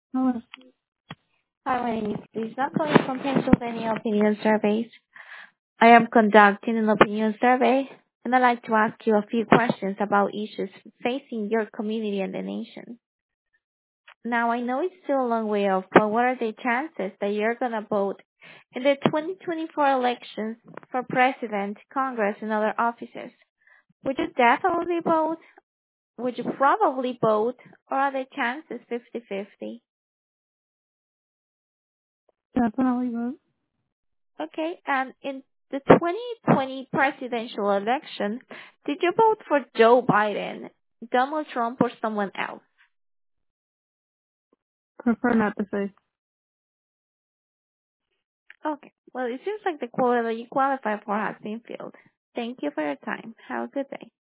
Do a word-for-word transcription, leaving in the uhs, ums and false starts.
Hello. Hi, my name is Lisa. I'm calling from Pennsylvania Opinion Surveys. I am conducting an opinion survey, and I'd like to ask you a few questions about issues facing your community and the nation. Now, I know it's still a long way off, but what are the chances that you're going to vote in the twenty twenty-four elections for president, Congress, and other offices? Would you definitely vote? Would you probably vote? Or are the chances fifty-fifty? Definitely vote. Okay, and in the twenty twenty presidential election, did you vote for Joe Biden, Donald Trump, or someone else? Prefer not to say. Okay, well, it seems like the quota that you qualify for has been filled. Thank you for your time. Have a good day.